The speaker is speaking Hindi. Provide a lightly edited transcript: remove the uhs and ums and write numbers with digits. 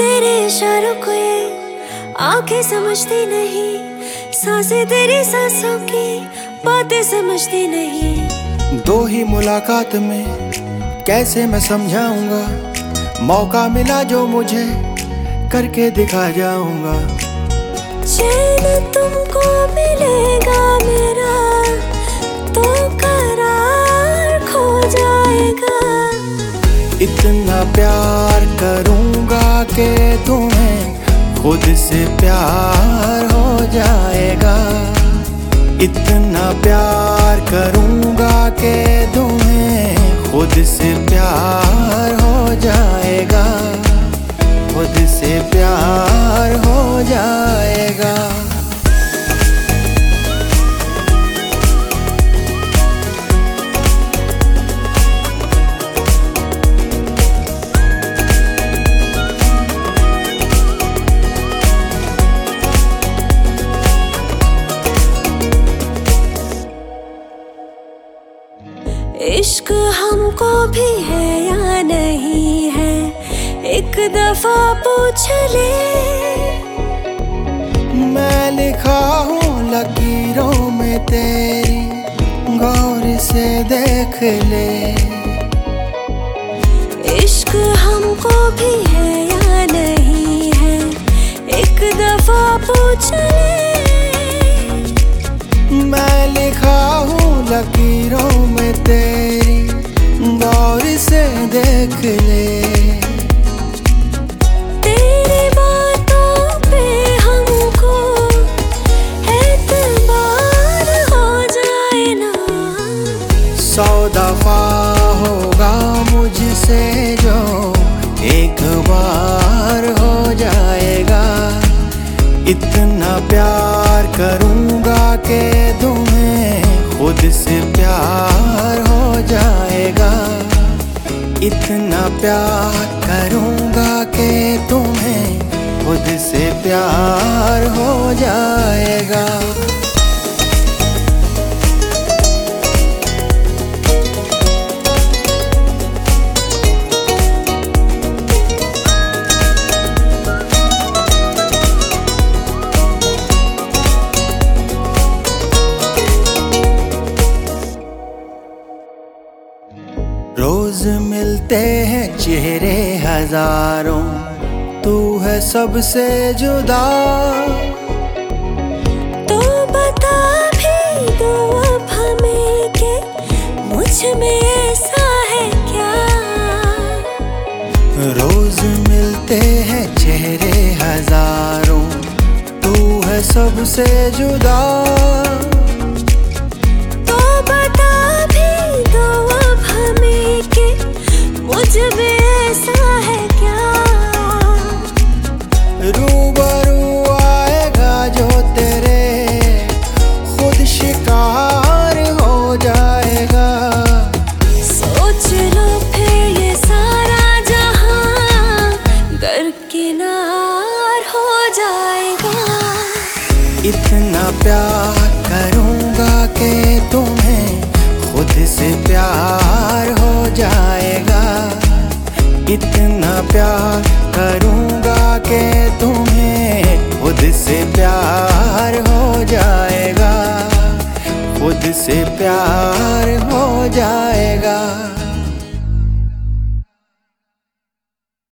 तेरे इशारों को ये आंखें समझती नहीं, सांसें तेरी सांसों की बातें समझती नहीं। दो ही मुलाकात में कैसे मैं समझाऊंगा, मौका मिला जो मुझे करके दिखा जाऊंगा। चैन तुमको मिलेगा मेरा तो करार खो जाएगा। इतना प्यार करूंगा कि तुम्हें खुद से प्यार हो जाएगा। इतना प्यार करूंगा कि तुम्हें खुद से प्यार हो जाएगा। खुद से प्यार हो जाएगा। इश्क हमको भी है या नहीं है, एक दफा पूछ ले। मैं लिखा हूँ लकीरों में तेरी, गौर से देख ले। इश्क हमको भी है या नहीं है, एक दफा पूछ ले। मैं लिखा हूँ लकीरों में तेरी, गौर से देख ले। तेरी बातों पे हमको एतबार हो जाए ना। 100 दफा होगा मुझसे जो एक बार हो जाएगा। इतना प्यार करूंगा कि तुम्हें खुद से प्यार हो जाएगा। इतना प्यार करूंगा कि तुम्हें खुद से प्यार हो जाएगा। रोज मिलते हैं चेहरे हजारों, तू है सबसे जुदा। तो बता भी दो अब हमें कि मुझ में ऐसा है क्या। रोज मिलते हैं चेहरे हजारों, तू है सबसे जुदा। मुझ में ऐसा है क्या। रूबरू आएगा जो तेरे, खुद शिकार हो जाएगा। सोच लो फिर ये सारा जहां दरकिनार हो जाएगा। इतना प्यार करूंगा कि तुम्हें खुद से प्यार हो जाएगा। इतना प्यार करूंगा कि तुम्हें खुद से प्यार हो जाएगा। खुद से प्यार हो जाएगा।